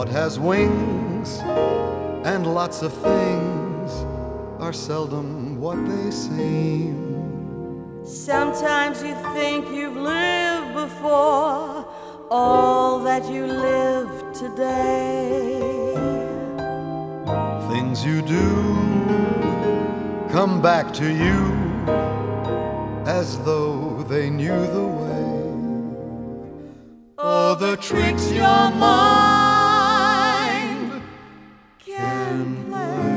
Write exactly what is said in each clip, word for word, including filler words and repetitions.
thought has wings, and lots of things are seldom what they seem. Sometimes you think you've lived before all that you live today. Things you do come back to you as though they knew the way. Oh, the tricks your mind can play.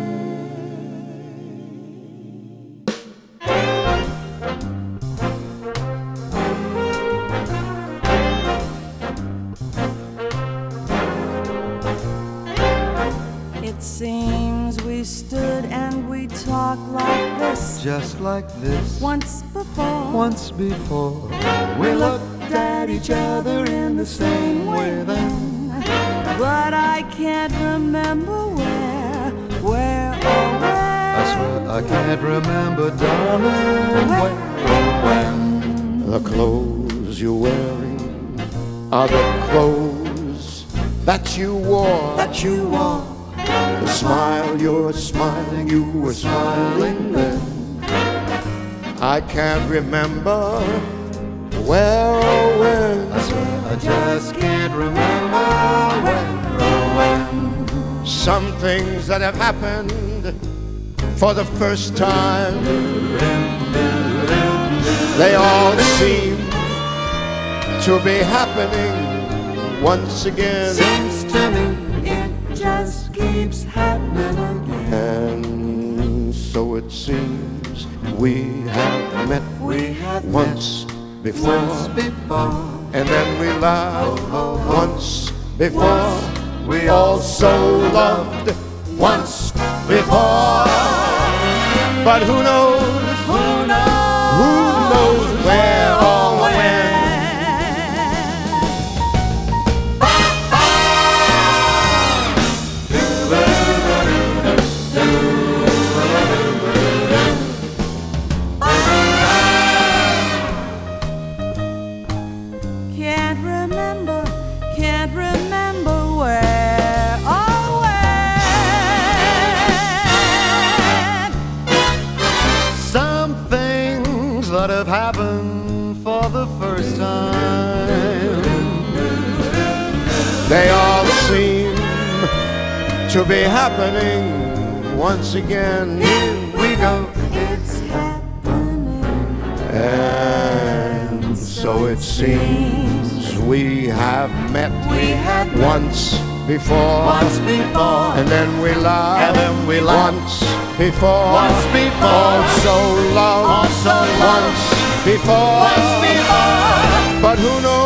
It seems we stood and we talked like this, Just like this, once before. once before. We looked at each other in the same way then, but I can't remember where, where or when. I swear I can't remember, darling, where or when. The clothes you're wearing are the clothes that you wore. That you wore. The smile you're smiling, you were smiling then. I can't remember where or when. I swear I just can't remember where or when. Some things that have happened for the first time, they all seem to be happening once again. Seems to me it just keeps happening again. And so it seems we have met We have once before, once before. and then we laughed Oh, oh, oh. once before. Once we also loved once before. But who knows? Who knows? Who knows where or when? Can't remember, can't remember where or when. Some things that have happened for the first time, They all seem to be happening once again. here we go. It's happening. And so it seems we have met We had met once before, Once before. and then we laughed And then we laughed. once before, Once before. also loved Also loved. once before, Once before. but who knows?